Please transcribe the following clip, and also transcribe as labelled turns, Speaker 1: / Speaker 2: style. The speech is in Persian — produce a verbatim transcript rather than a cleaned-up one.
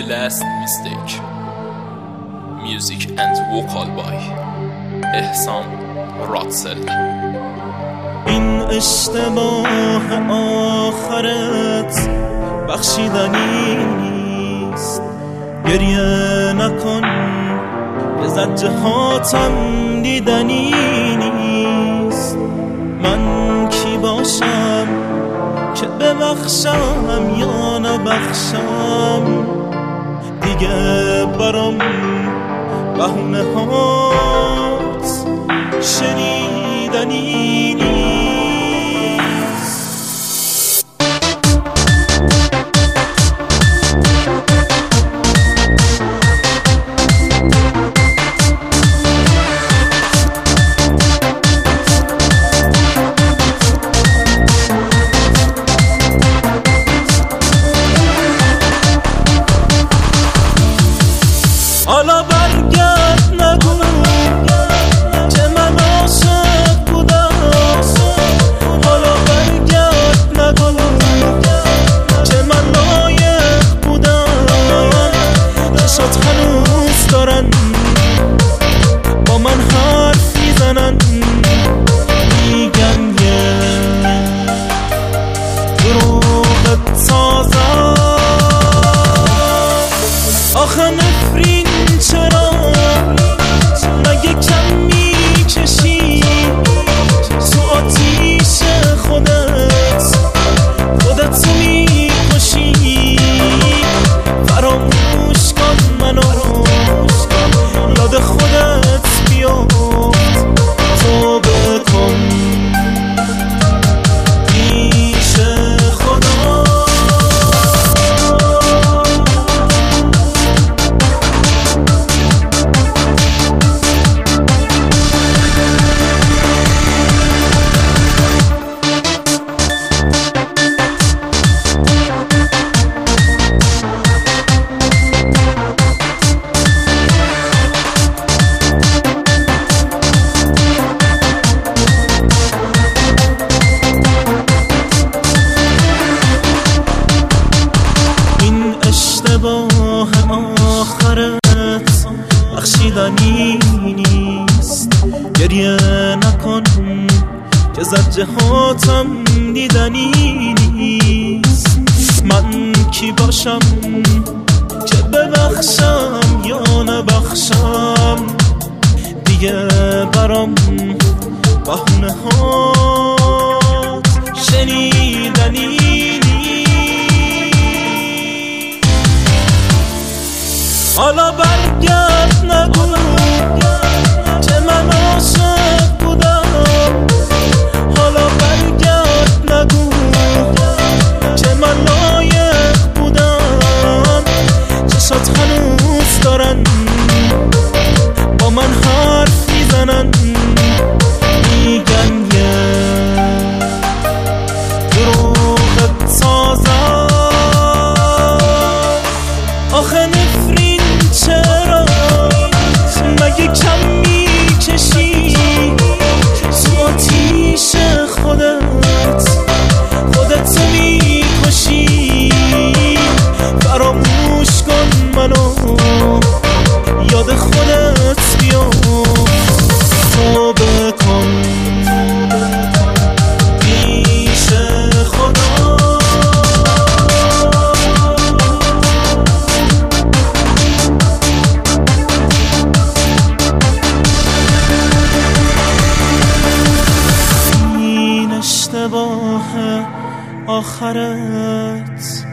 Speaker 1: Last Mistake. Music and vocal by احسان راتسل.
Speaker 2: این اشتباه آخرت بخشیدنی نیست، گریه نکن که زجه هاتم دیدنی نیست. من کی باشم که ببخشم یا نبخشم؟ دیگه برام بهونه هات شنیدنی نیست. حالا برگرد نگو که من عاشق بودم، حالا برگرد نگو که من لایق بودم. چشات هنوز دارن با من حرف میزنن، میگن یه دروغت سازم. آخه نفرین چرا مگه کم میکشی تو آتیش خودت، خودت رو میکشی. فراموش کن منو، یاد خودت بیافت، توبه کن پیش خدا. اشتباه آخرت بخشیدنی نیست، گریه نکن که زجه هاتم دیدنی نیست. من کی باشم که ببخشم یا نبخشم؟ دیگه برام بهونه هات شنیدنی نیست. حالا برگرد نگو که من عاشق بودم، حالا برگرد نگو که من لایق بودم. چشات هنوز دارن با من حرف میزنن، میگن یه دروغت سازم. آخه نفرین چرا مگه کم میکشی تو آتیش خودت، خودت رو میکشی. فراموش کن منو، یاد خودت بیافت، توبه کن پیش خدا. اشتباه آخرت